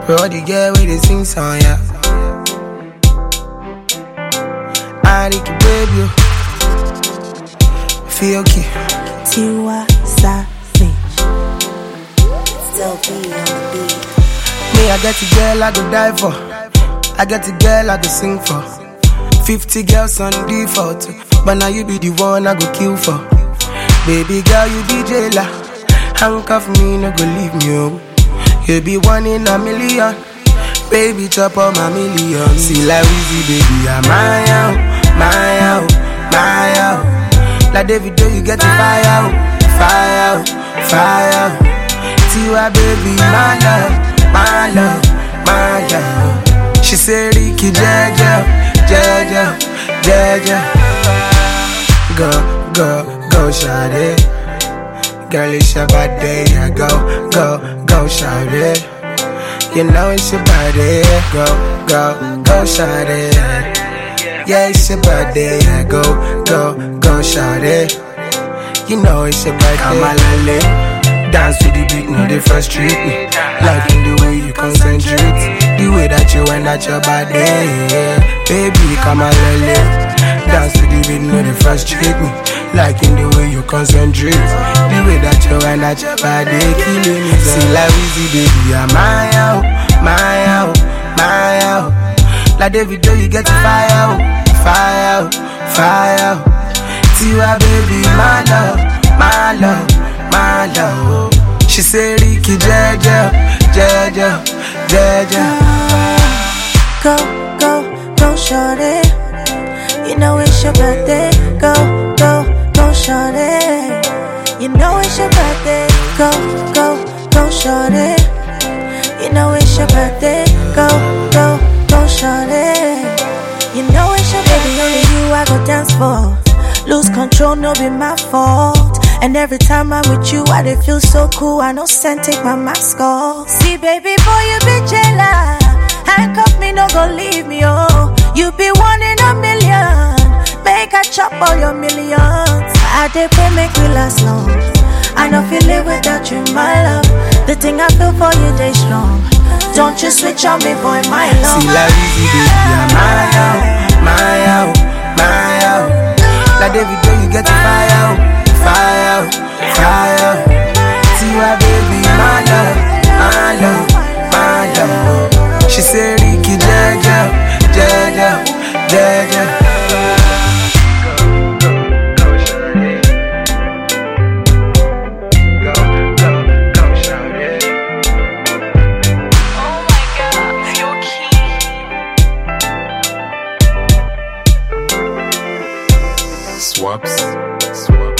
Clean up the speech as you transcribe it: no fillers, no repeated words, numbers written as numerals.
Bro, the girl with the sing song, yeah. I need to baby you. Feel okay. Tiwa Savage. Still be on the beat. Me, I get a girl I go die for. I get a girl I go sing for. 50 girls on default, but now you be the one I go kill for. Baby girl, you be jailer. Handcuff me, no go leave me, oh. You be one in a million. Baby, chop up my million. See like Weezy, baby, I'm my out, my out, my out. Like David, you get the fire out, fire out, fire out. Tiwa, baby, my love, my love, my love. She say, Ricky, Jaja, Jaja, Jaja. Go, go, go, shawty. Girl, it's your body, yeah. Go, go, go, shawty. You know it's your body, go, go, go, shawty. Yeah, it's your body, yeah. Go, go, go, shawty. You know it's your body. Come on, lale. Dance to the beat, no, they frustrate me. Liking the way you concentrate, the way that you wind at your body, yeah. Baby, come on, lale. Dance to the beat, no, they frustrate me. Liking the way you concentrate, the way that you wind at your body, killing me. See like Weezy, baby, I'm my out, my out, my out. Like David, you get the fire out, fire out, fire out. Tiwa, baby, my love, my love, my love. She say, Ricky, Jaja, Jaja, Jaja. Go, go, go, shorty. You know it's your birthday. Go, go, go, shorty. You know it's your birthday. Go, go, go, shorty. You know it's your birthday. Go, go, go, shorty. You know it's your baby, only you I go dance for. Lose control, no be my fault. And every time I'm with you, I dey feel so cool. I know send take my mask off. See, baby boy, you be jailer. Handcuff me, no go leave me, oh. You be one in a million. Make I chop all your millions. I dey pray make we last long. I know feel live without you, my love. The thing I feel for you, they strong. Don't you switch on me, boy, my love. See like Weezy, baby, I'm my out, my out, my out. Like David, you get the fire out, fire out, fire out. Tiwa, baby, my love, my love, my love. She say, Ricky, Jaja, Jaja, Jaja. Swaps.